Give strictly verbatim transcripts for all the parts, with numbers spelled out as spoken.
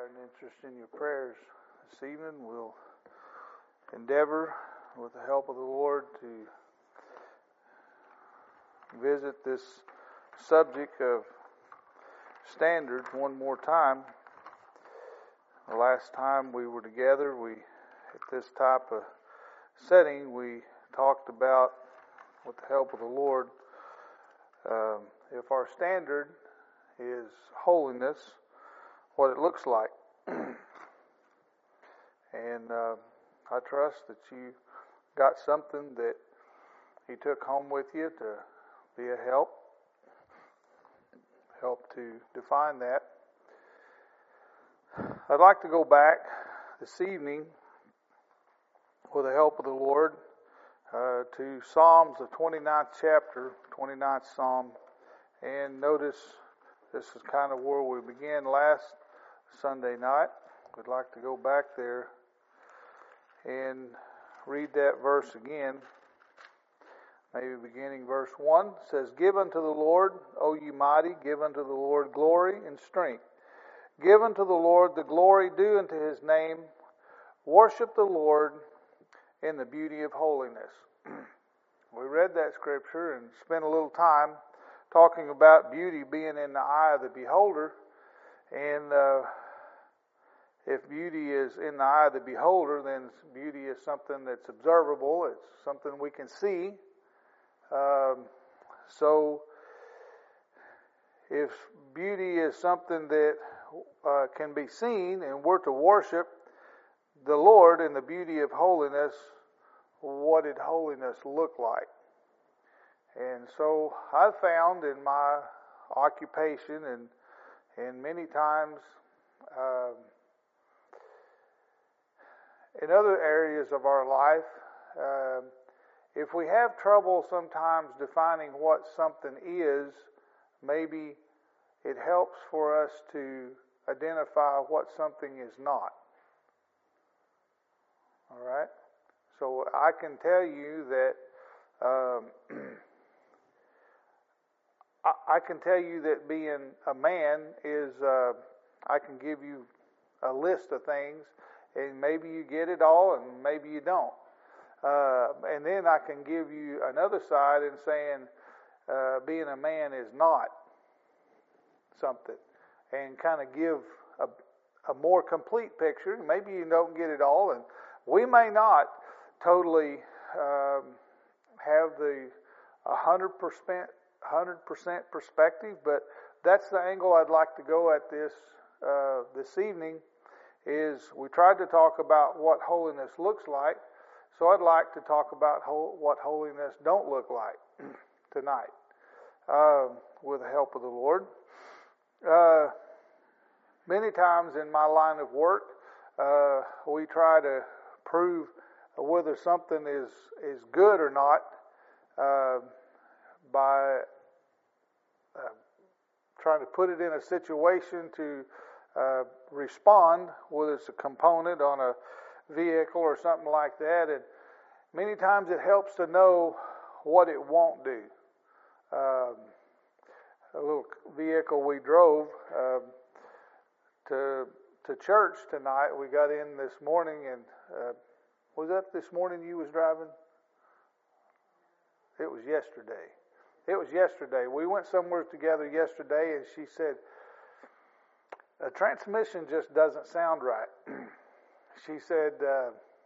desire and interest in your prayers this evening. We'll endeavor, with the help of the Lord, to visit this subject of standards one more time. The last time we were together, we at this type of setting, we talked about, with the help of the Lord, um, if our standard is holiness, what it looks like. And uh, I trust that you got something that you took home with you to be a help, help to define that. I'd like to go back this evening, with the help of the Lord, uh, to Psalms, the twenty-ninth chapter, twenty-ninth Psalm, and notice this is kind of where we began last Sunday night. We'd like to go back there and read that verse again. Maybe beginning verse one. It says, "Give unto the Lord, O ye mighty, give unto the Lord glory and strength. Give unto the Lord the glory due unto his name. Worship the Lord in the beauty of holiness." We read that scripture and spent a little time talking about beauty being in the eye of the beholder. And uh, if beauty is in the eye of the beholder, then beauty is something that's observable. It's something we can see. Um, so if beauty is something that uh, can be seen, and we're to worship the Lord in the beauty of holiness, what did holiness look like? And so I found in my occupation and and many times um, in other areas of our life, uh, if we have trouble sometimes defining what something is, maybe it helps for us to identify what something is not. All right? So I can tell you that um, I, I can tell you that being a man is, uh, I can give you a list of things, and maybe you get it all, and maybe you don't. Uh, and then I can give you another side in saying uh, being a man is not something, and kind of give a, a more complete picture. Maybe you don't get it all, and we may not totally um, have the one hundred percent one hundred percent perspective, but that's the angle I'd like to go at this uh, this evening. Is we tried to talk about what holiness looks like, so I'd like to talk about ho- what holiness don't look like tonight, uh, with the help of the Lord. Uh, many times in my line of work, uh, we try to prove whether something is, is good or not uh, by uh, trying to put it in a situation to uh, respond, whether it's a component on a vehicle or something like that. And many times it helps to know what it won't do. Um, a little vehicle we drove uh, to to church tonight. We got in this morning, and uh, was that this morning you was driving? It was yesterday. It was yesterday. We went somewhere together yesterday, and she said, "A transmission just doesn't sound right." She said, uh,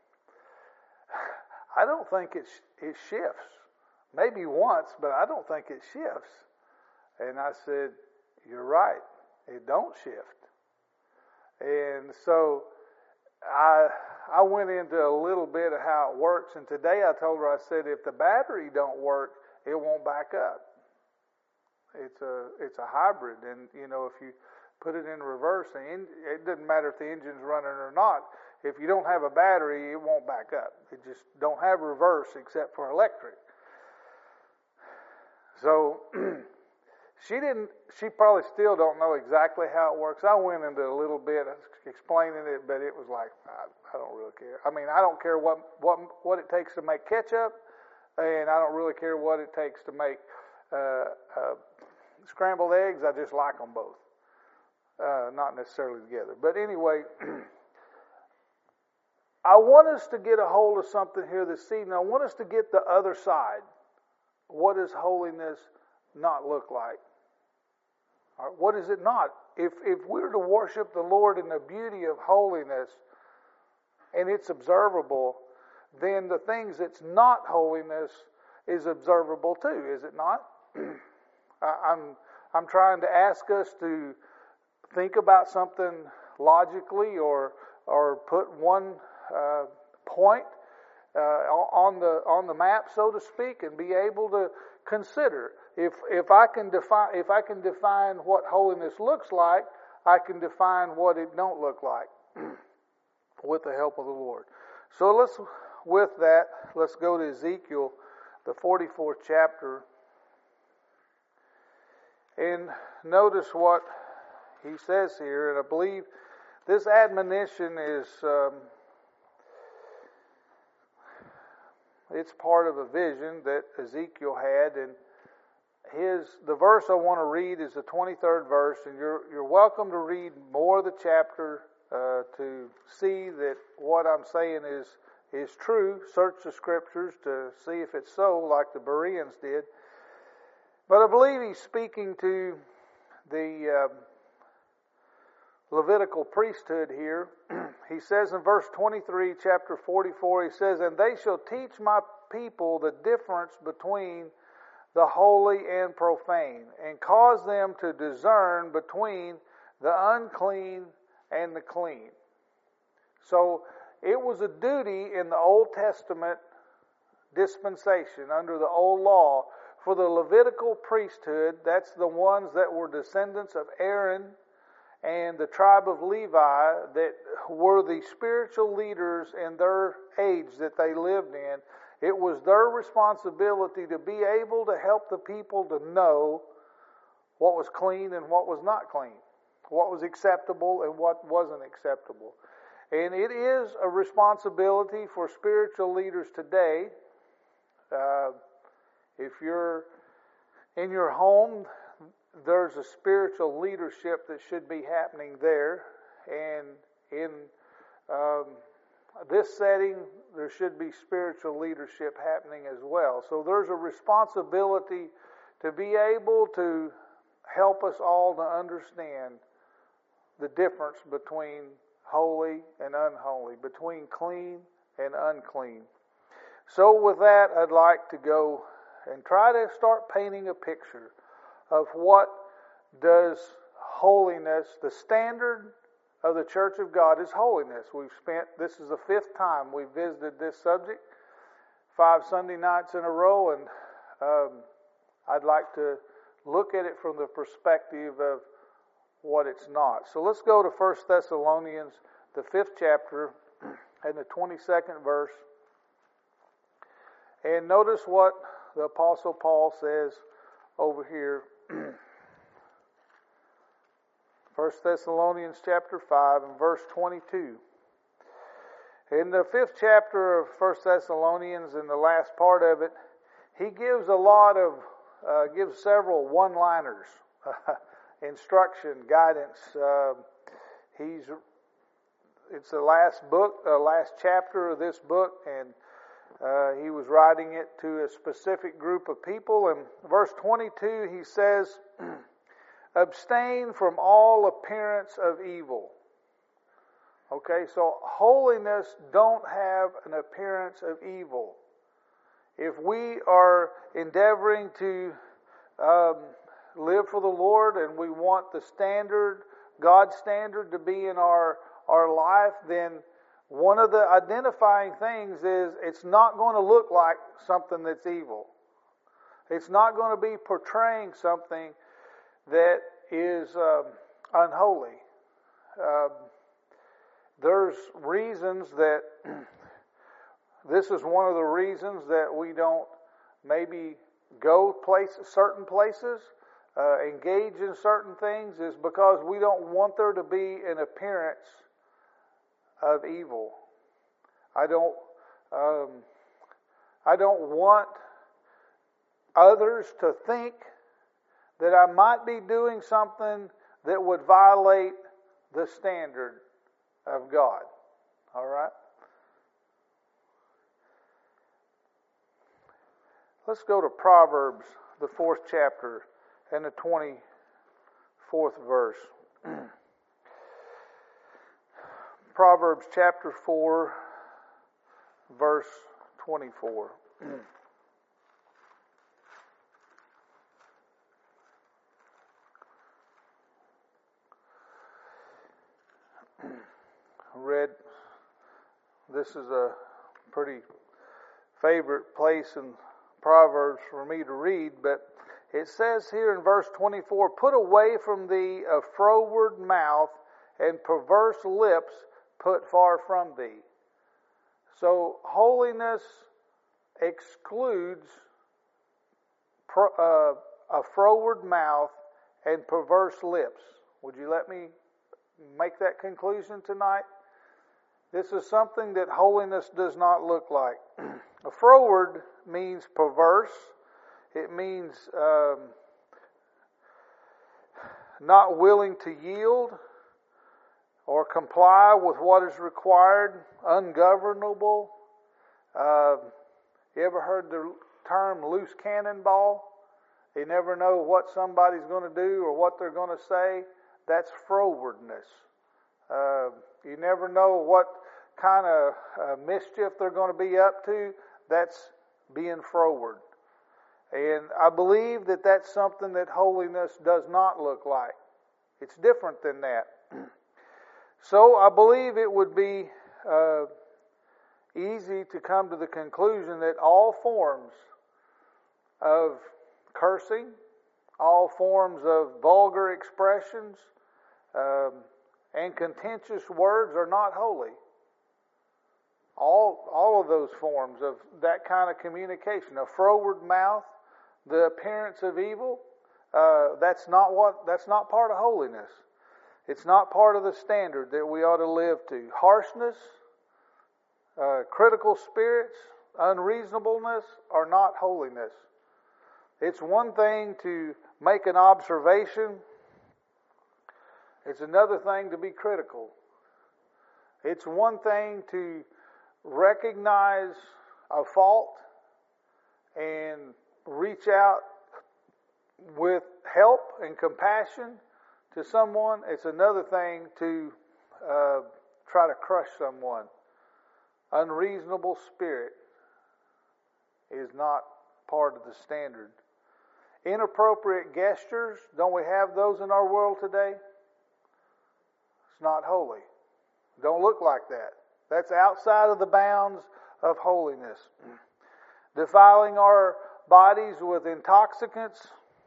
"I don't think it sh- it shifts. Maybe once, but I don't think it shifts." And I said, "You're right. It don't shift." And so I I went into a little bit of how it works. And today I told her, I said, if the battery don't work, it won't back up. It's a it's a hybrid, and you know, if you put it in reverse, and it doesn't matter if the engine's running or not. If you don't have a battery, it won't back up. It just don't have reverse except for electric. So she didn't. She probably still don't know exactly how it works. I went into a little bit explaining it, but it was like I, I don't really care. I mean, I don't care what what what it takes to make ketchup, and I don't really care what it takes to make uh, uh, scrambled eggs. I just like them both. uh, not necessarily together. But anyway, I want us to get a hold of something here this evening. I want us to get the other side. What does holiness not look like? All right, what is it not? If if we're to worship the Lord in the beauty of holiness, and it's observable, then the things that's not holiness is observable too, is it not? I'm I'm trying to ask us to think about something logically, or or put one uh, point uh, on the on the map, so to speak, and be able to consider. If if I can define if I can define what holiness looks like, I can define what it don't look like with the help of the Lord. So let's with that let's go to Ezekiel, the forty-fourth chapter, and notice what he says here. And I believe this admonition is um, it's part of a vision that Ezekiel had, and his the verse I want to read is the twenty-third verse, and you're you're welcome to read more of the chapter uh, to see that what I'm saying is is true. Search the scriptures to see if it's so, like the Bereans did. But I believe he's speaking to the uh, Levitical priesthood here. He says in verse twenty-three, chapter forty-four, he says, "And they shall teach my people the difference between the holy and profane, and cause them to discern between the unclean and the clean." So it was a duty in the Old Testament dispensation, under the old law, for the Levitical priesthood, that's the ones that were descendants of Aaron and the tribe of Levi, that were the spiritual leaders in their age that they lived in. It was their responsibility to be able to help the people to know what was clean and what was not clean, what was acceptable and what wasn't acceptable. And it is a responsibility for spiritual leaders today. Uh, if you're in your home, there's a spiritual leadership that should be happening there. And in um, this setting, there should be spiritual leadership happening as well. So there's a responsibility to be able to help us all to understand the difference between holy and unholy, between clean and unclean. So with that, I'd like to go and try to start painting a picture of what does holiness, the standard of the Church of God is holiness. We've spent, this is the fifth time we've visited this subject, five Sunday nights in a row, and um, I'd like to look at it from the perspective of what it's not. So let's go to First Thessalonians, the fifth chapter, and the twenty-second verse. And notice what the Apostle Paul says over here. First Thessalonians chapter five and verse twenty-two. In the fifth chapter of First Thessalonians, in the last part of it, he gives a lot of, uh, gives several one-liners, instruction, guidance. Uh, he's, it's the last book, uh, last chapter of this book, and uh, he was writing it to a specific group of people. And verse twenty-two, he says, "Abstain from all appearance of evil." Okay, so holiness don't have an appearance of evil. If we are endeavoring to um, live for the Lord, and we want the standard, God's standard, to be in our, our life, then one of the identifying things is it's not going to look like something that's evil. It's not going to be portraying something that is um, unholy. Um, there's reasons that this is one of the reasons that we don't maybe go places, certain places, uh, engage in certain things, is because we don't want there to be an appearance of evil. I don't. Um, I don't want others to think that I might be doing something that would violate the standard of God. All right? Let's go to Proverbs, the fourth chapter, and the twenty-fourth verse. Proverbs chapter four, verse twenty-four. Read, this is a pretty favorite place in Proverbs for me to read, but it says here in verse twenty-four, "Put away from thee a froward mouth, and perverse lips put far from thee." So holiness excludes pro, uh, a froward mouth and perverse lips. Would you let me make that conclusion tonight? This is something that holiness does not look like. A froward means perverse. It means um, not willing to yield or comply with what is required, ungovernable. Uh, you ever heard the term loose cannonball? You never know what somebody's going to do or what they're going to say. That's frowardness. Uh, you never know what kind of uh, mischief they're going to be up to. That's being froward. And I believe that that's something that holiness does not look like. It's different than that. So I believe it would be uh, easy to come to the conclusion that all forms of cursing, all forms of vulgar expressions, um, and contentious words are not holy. All, all of those forms of that kind of communication, a froward mouth, the appearance of evil, uh, that's not what. That's not part of holiness. It's not part of the standard that we ought to live to. Harshness, uh, critical spirits, unreasonableness are not holiness. It's one thing to make an observation. It's another thing to be critical. It's one thing to recognize a fault and reach out with help and compassion to someone. It's another thing to uh, try to crush someone. Unreasonable spirit is not part of the standard. Inappropriate gestures, don't we have those in our world today? It's not holy. Don't look like that. That's outside of the bounds of holiness. Defiling our bodies with intoxicants.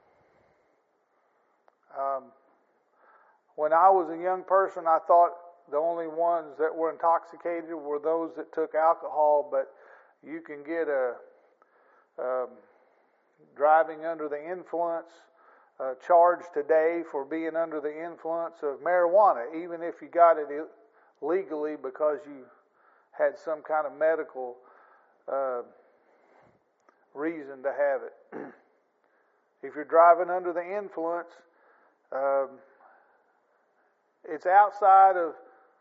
Um, when I was a young person, I thought the only ones that were intoxicated were those that took alcohol, but you can get a um, driving under the influence uh, charge today for being under the influence of marijuana, even if you got it legally because you had some kind of medical uh, reason to have it. If you're driving under the influence, um, it's outside of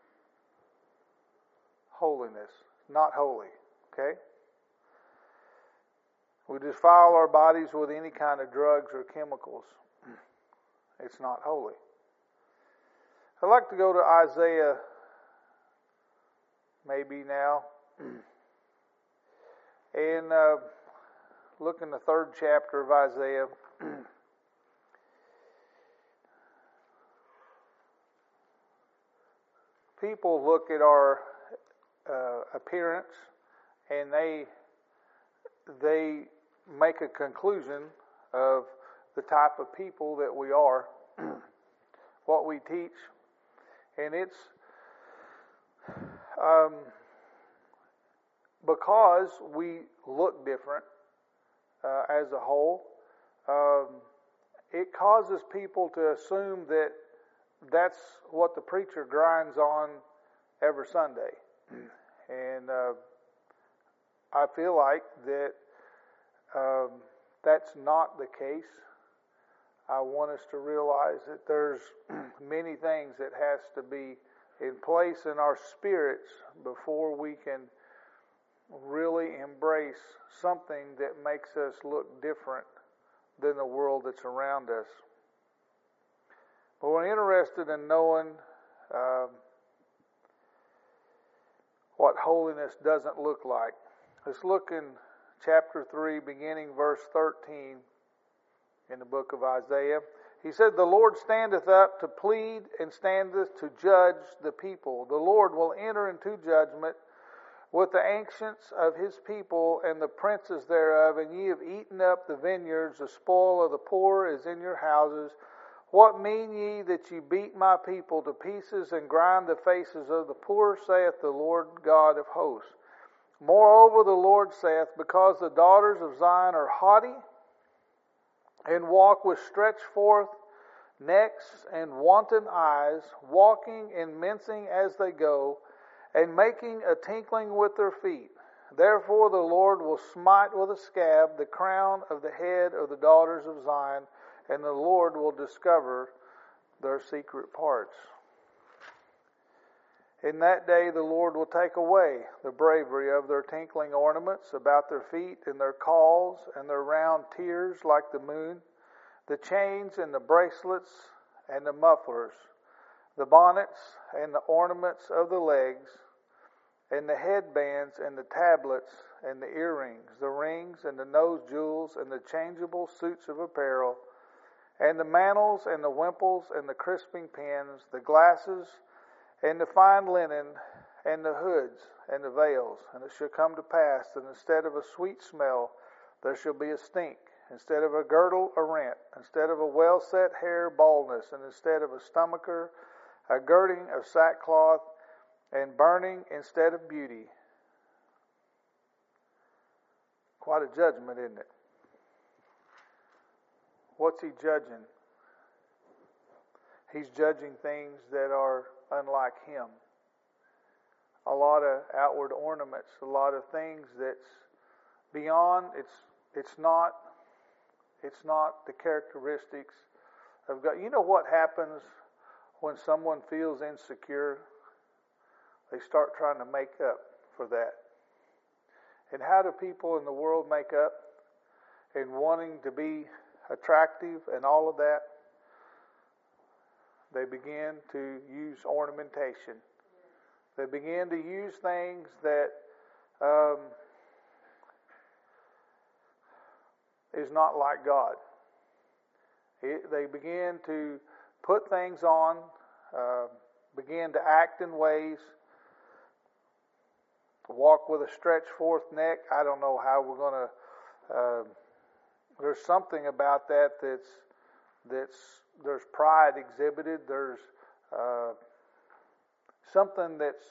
holiness, not holy. Okay? We defile our bodies with any kind of drugs or chemicals. It's not holy. I'd like to go to Isaiah maybe now. And uh, look in the third chapter of Isaiah. People look at our uh, appearance and they they make a conclusion of the type of people that we are, what we teach, and it's um, because we look different uh, as a whole. Um, it causes people to assume that that's what the preacher grinds on every Sunday. And uh, I feel like that um, that's not the case. I want us to realize that there's many things that has to be in place in our spirits before we can really embrace something that makes us look different than the world that's around us. But we're interested in knowing uh, what holiness doesn't look like. Let's look in chapter three, beginning verse thirteen in the book of Isaiah. He said, "The Lord standeth up to plead and standeth to judge the people. The Lord will enter into judgment with the ancients of his people and the princes thereof, and ye have eaten up the vineyards, the spoil of the poor is in your houses. What mean ye that ye beat my people to pieces and grind the faces of the poor, saith the Lord God of hosts? Moreover, the Lord saith, because the daughters of Zion are haughty, and walk with stretched forth necks and wanton eyes, walking and mincing as they go, and making a tinkling with their feet. Therefore the Lord will smite with a scab the crown of the head of the daughters of Zion, and the Lord will discover their secret parts. In that day the Lord will take away the bravery of their tinkling ornaments about their feet, and their cauls, and their round tears like the moon, the chains and the bracelets and the mufflers, the bonnets and the ornaments of the legs, and the headbands and the tablets and the earrings, the rings and the nose jewels and the changeable suits of apparel, and the mantles and the wimples and the crisping pins, the glasses and the fine linen and the hoods and the veils. And it shall come to pass that instead of a sweet smell there shall be a stink, instead of a girdle a rent, instead of a well-set hair baldness, and instead of a stomacher a girding of sackcloth, and burning instead of beauty." Quite a judgment, isn't it? What's he judging? He's judging things that are unlike him. A lot of outward ornaments, a lot of things that's beyond, it's it's not it's not the characteristics of God. You know what happens when someone feels insecure? They start trying to make up for that. And how do people in the world make up? In wanting to be attractive and all of that, they begin to use ornamentation. They begin to use things that um, is not like God. It, they begin to put things on, uh, begin to act in ways, walk with a stretched forth neck. I don't know how we're going to. Uh, there's something about that that's that's there's pride exhibited. There's uh, something that's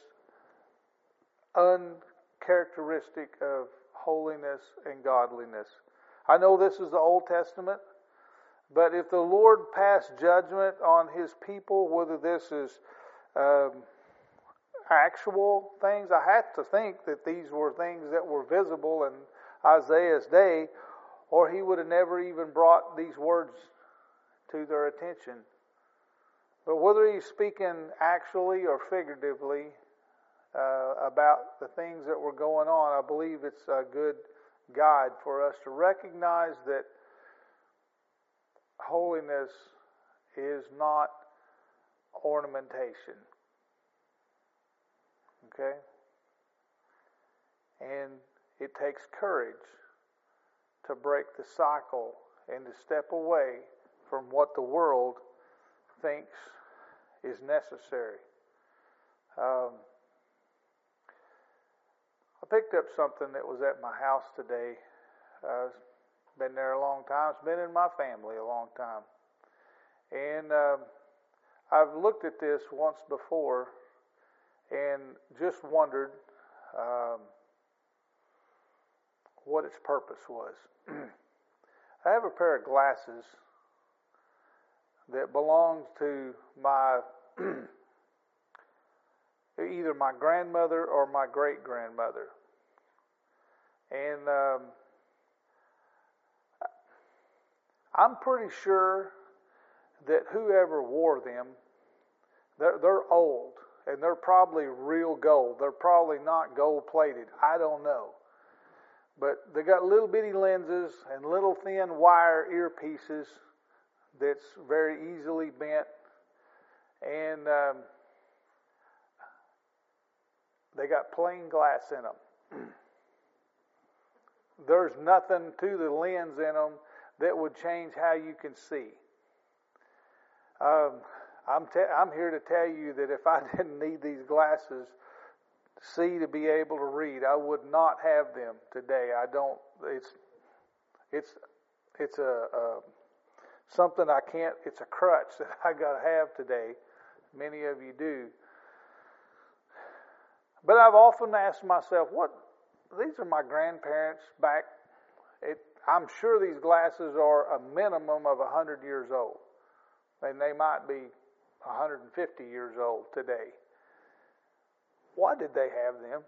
uncharacteristic of holiness and godliness. I know this is the Old Testament, but if the Lord passed judgment on his people, whether this is um, actual things, I had to think that these were things that were visible in Isaiah's day, or he would have never even brought these words to their attention. But whether he's speaking actually or figuratively uh, about the things that were going on, I believe it's a good guide for us to recognize that holiness is not ornamentation. Okay? And it takes courage to break the cycle and to step away from what the world thinks is necessary. Um, I picked up something that was at my house today. Uh, it's been there a long time. It's been in my family a long time. And um, I've looked at this once before and just wondered um, what its purpose was. I have a pair of glasses that belongs to my either my grandmother or my great-grandmother. And um, I'm pretty sure that whoever wore them, they're, they're old, and they're probably real gold. They're probably not gold plated. I don't know. But they got little bitty lenses and little thin wire earpieces that's very easily bent. And um, they got plain glass in them. There's nothing to the lens in them that would change how you can see. Um, I'm, te- I'm here to tell you that if I didn't need these glasses see to be able to read, I would not have them today. I don't. It's it's it's a, a something I can't. It's a crutch that I got to have today. Many of you do. But I've often asked myself, what? These are my grandparents back. It, I'm sure these glasses are a minimum of a hundred years old, and they might be one hundred fifty years old today. Why did they have them?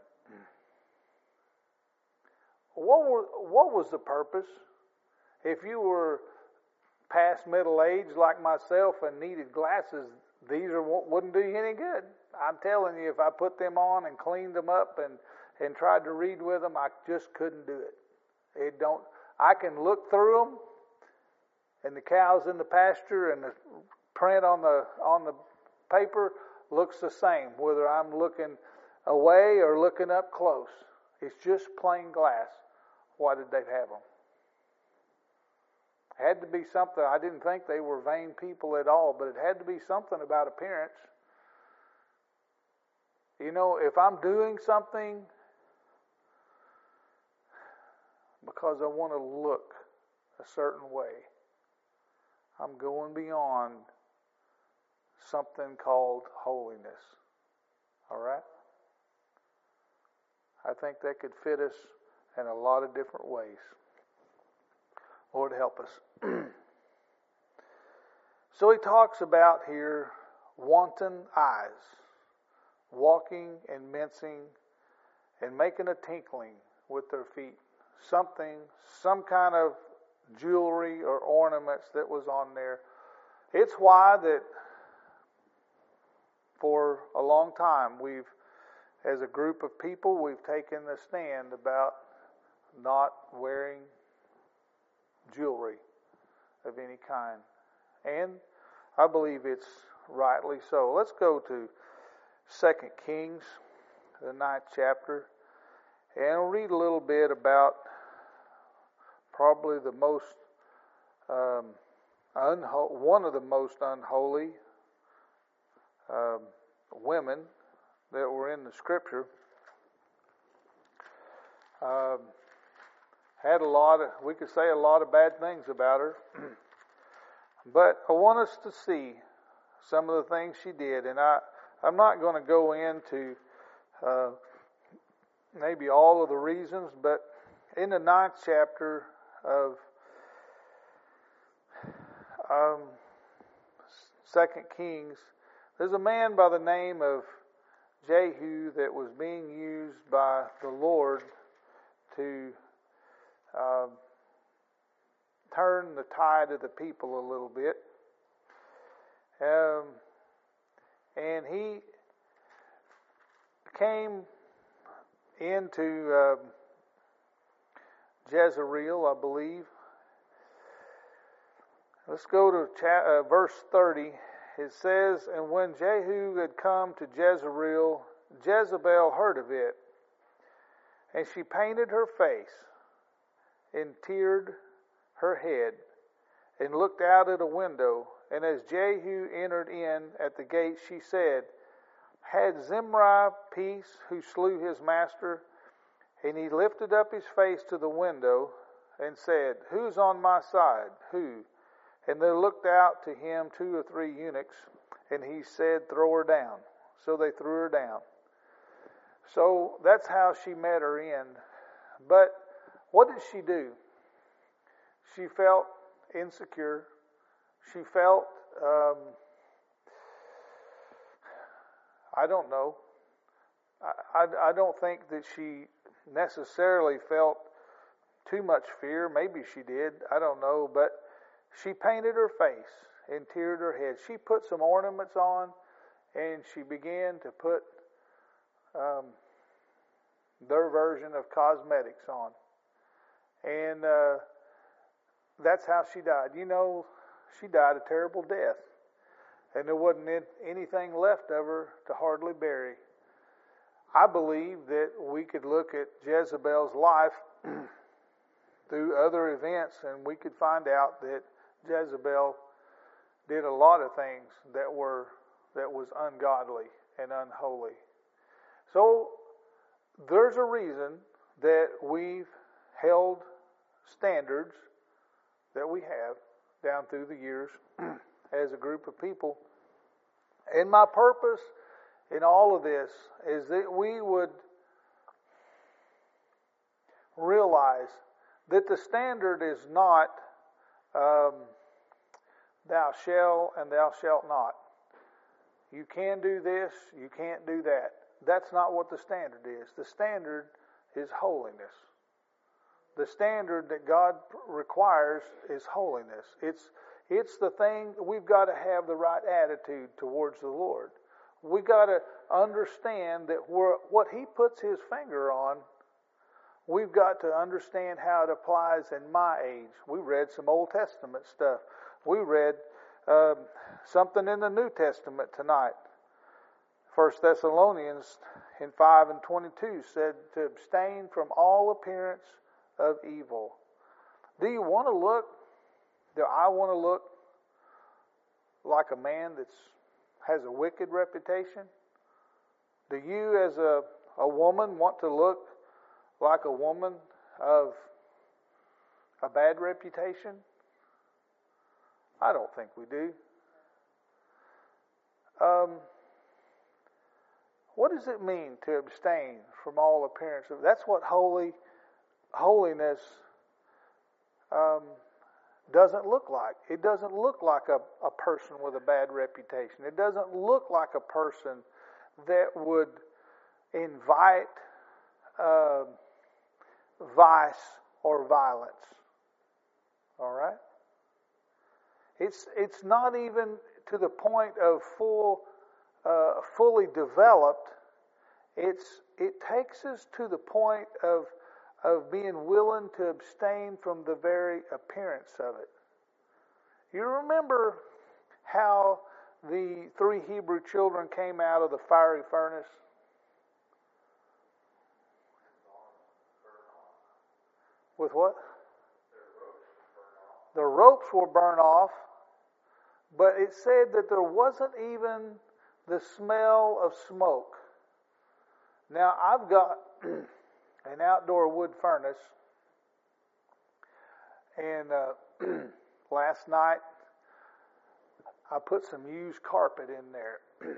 What were, what was the purpose? If you were past middle age like myself and needed glasses, these are, wouldn't do you any good. I'm telling you, if I put them on and cleaned them up and, and tried to read with them, I just couldn't do it. It don't. I can look through them, and the cows in the pasture and the print on the on the paper looks the same, whether I'm looking away or looking up close. It's just plain glass. Why did they have them? It had to be something. I didn't think they were vain people at all, but it had to be something about appearance. You know, if I'm doing something because I want to look a certain way, I'm going beyond something called holiness. All right? I think that could fit us in a lot of different ways. Lord, help us. So he talks about here wanton eyes, walking and mincing and making a tinkling with their feet. Something, some kind of jewelry or ornaments that was on there. It's why that for a long time we've, as a group of people, we've taken the stand about not wearing jewelry of any kind. And I believe it's rightly so. Let's go to Second Kings, the ninth chapter, and we'll read a little bit about probably the most, um, unho- one of the most unholy um, women that were in the Scripture. Um, had a lot of, we could say a lot of bad things about her. But I want us to see some of the things she did. And I, I'm not going to go into uh, maybe all of the reasons, but in the ninth chapter of um, Second Kings, there's a man by the name of Jehu that was being used by the Lord to uh, turn the tide of the people a little bit. Um, and he came into uh, Jezreel, I believe. Let's go to cha- uh, verse thirty. It says, "And when Jehu had come to Jezreel, Jezebel heard of it, and she painted her face, and teared her head, and looked out at a window. And as Jehu entered in at the gate, she said, Had Zimri peace who slew his master? And he lifted up his face to the window and said, Who's on my side? Who? And there looked out to him two or three eunuchs, and he said, Throw her down. So they threw her down. So that's how she met her end. But what did she do? She felt insecure. She felt, um, I don't know. I, I, I don't think that she necessarily felt too much fear. Maybe she did. I don't know. But she painted her face and teared her head. She put some ornaments on, and she began to put um, their version of cosmetics on. And uh, that's how she died. You know, she died a terrible death. And there wasn't anything left of her to hardly bury. I believe that we could look at Jezebel's life through other events, and we could find out that Jezebel did a lot of things that were that was ungodly and unholy. So there's a reason that we've held standards that we have down through the years as a group of people. And my purpose in all of this is that we would realize that the standard is not um, thou shalt and thou shalt not. You can do this, you can't do that. That's not what the standard is. The standard is holiness. The standard that God requires is holiness. It's it's the thing, we've got to have the right attitude towards the Lord. We've got to understand that we're, what He puts His finger on, we've got to understand how it applies in my age. We read some Old Testament stuff. We read um, something in the New Testament tonight. First Thessalonians in five and twenty-two said to abstain from all appearance of evil. Do you want to look, do I want to look like a man that has a wicked reputation? Do you as a, a woman want to look like a woman of a bad reputation? I don't think we do. Um, what does it mean to abstain from all appearance of? That's what holy holiness um, doesn't look like. It doesn't look like a, a person with a bad reputation. It doesn't look like a person that would invite uh, vice or violence. All right? It's it's not even to the point of full, uh, fully developed. It's it takes us to the point of of being willing to abstain from the very appearance of it. You remember how the three Hebrew children came out of the fiery furnace? With what? The ropes were burnt off, but it said that there wasn't even the smell of smoke. Now, I've got an outdoor wood furnace, and uh, last night I put some used carpet in there.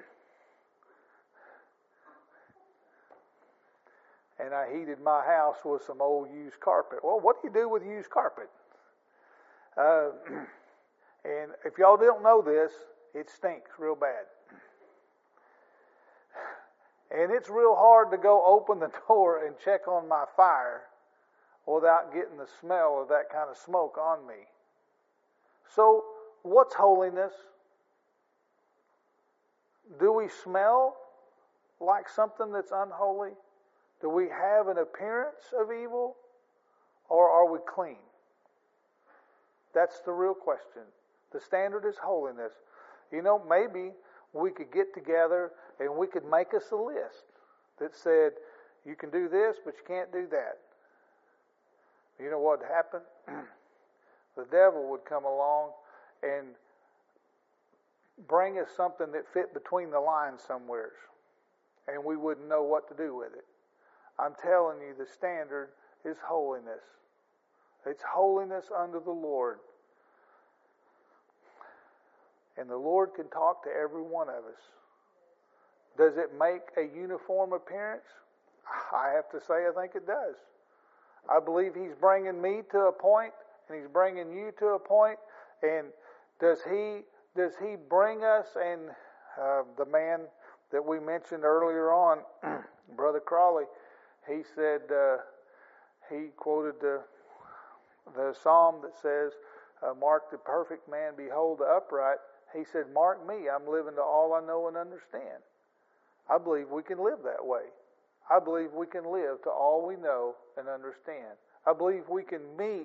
And I heated my house with some old used carpet. Well, what do you do with used carpet? Uh, and if y'all don't know this, it stinks real bad. And it's real hard to go open the door and check on my fire without getting the smell of that kind of smoke on me. So, what's holiness? Do we smell like something that's unholy? Do we have an appearance of evil? Or are we clean? That's the real question. The standard is holiness. You know, maybe we could get together and we could make us a list that said, you can do this, but you can't do that. You know what would happen? The devil would come along and bring us something that fit between the lines somewheres, and we wouldn't know what to do with it. I'm telling you, the standard is holiness. It's holiness unto the Lord. And the Lord can talk to every one of us. Does it make a uniform appearance? I have to say, I think it does. I believe He's bringing me to a point, and He's bringing you to a point. And does He does He bring us? And uh, the man that we mentioned earlier on, Brother Crawley, he said uh, he quoted the the psalm that says, uh, mark the perfect man, behold the upright. He said, mark me, I'm living to all I know and understand. I believe we can live that way. I believe we can live to all we know and understand. I believe we can meet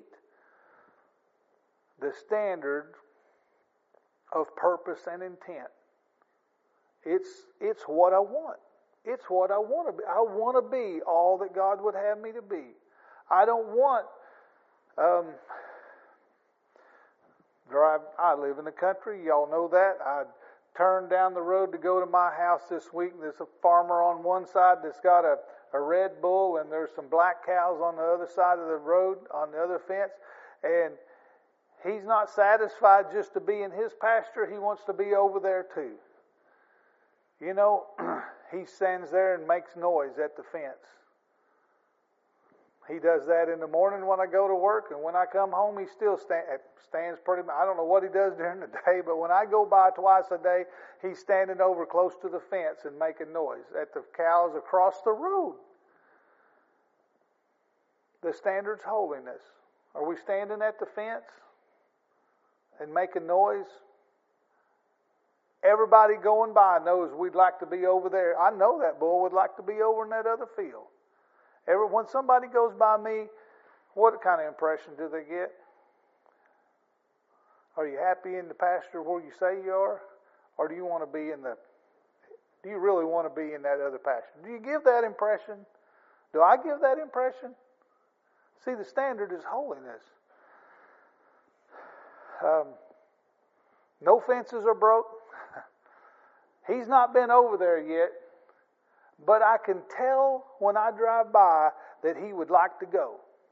the standard of purpose and intent. It's, it's what I want. It's what I want to be. I want to be all that God would have me to be. I don't want um, drive. I live in the country. Y'all know that. I turned down the road to go to my house this week. There's a farmer on one side that's got a, a Red Bull, and there's some black cows on the other side of the road, on the other fence. And he's not satisfied just to be in his pasture. He wants to be over there too. You know, he stands there and makes noise at the fence. He does that in the morning when I go to work, and when I come home, he still stand, stands pretty much. I don't know what he does during the day, but when I go by twice a day, he's standing over close to the fence and making noise at the cows across the road. The standard's holiness. Are we standing at the fence and making noise? Everybody going by knows we'd like to be over there. I know that bull would like to be over in that other field. Every, when somebody goes by me, what kind of impression do they get? Are you happy in the pasture where you say you are? Or do you want to be in the, do you really want to be in that other pasture? Do you give that impression? Do I give that impression? See, the standard is holiness. Um, no fences are broke. He's not been over there yet, but I can tell when I drive by that he would like to go.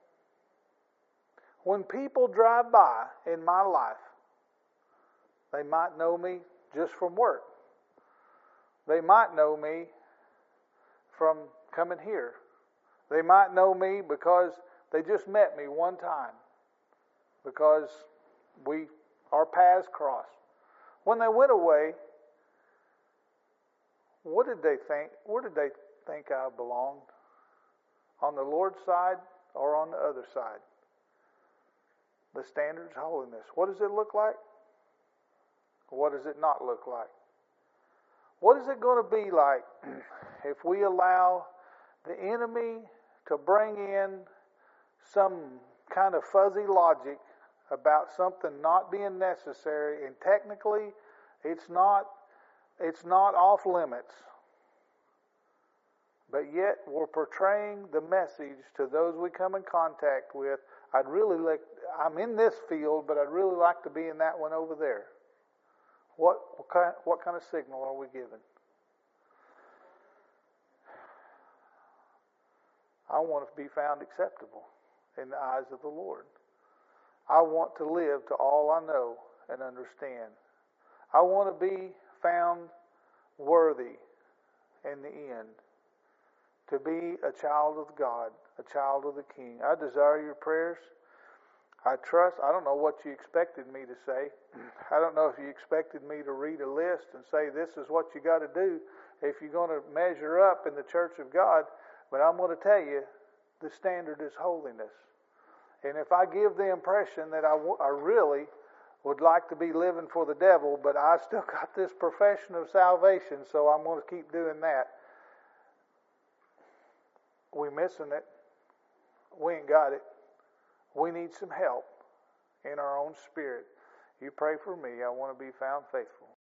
When people drive by in my life, they might know me just from work. They might know me from coming here. They might know me because they just met me one time, because we our paths crossed. When they went away, what did they think? Where did they think I belonged? On the Lord's side or on the other side? The standard's holiness. What does it look like? What does it not look like? What is it going to be like if we allow the enemy to bring in some kind of fuzzy logic about something not being necessary, and technically it's not it's not off limits, but yet we're portraying the message to those we come in contact with. I'd really like, I'm in this field, but I'd really like to be in that one over there. What, what kind, what kind of signal are we giving? I want to be found acceptable in the eyes of the Lord. I want to live to all I know and understand. I want to be found worthy in the end to be a child of God, a child of the King. I desire your prayers. I trust. I don't know what you expected me to say. I don't know if you expected me to read a list and say this is what you got to do if you're going to measure up in the church of God. But I'm going to tell you, the standard is holiness. And if I give the impression that I, w- I really would like to be living for the devil, but I still got this profession of salvation, so I'm going to keep doing that, we're missing it. We ain't got it. We need some help in our own spirit. You pray for me. I want to be found faithful.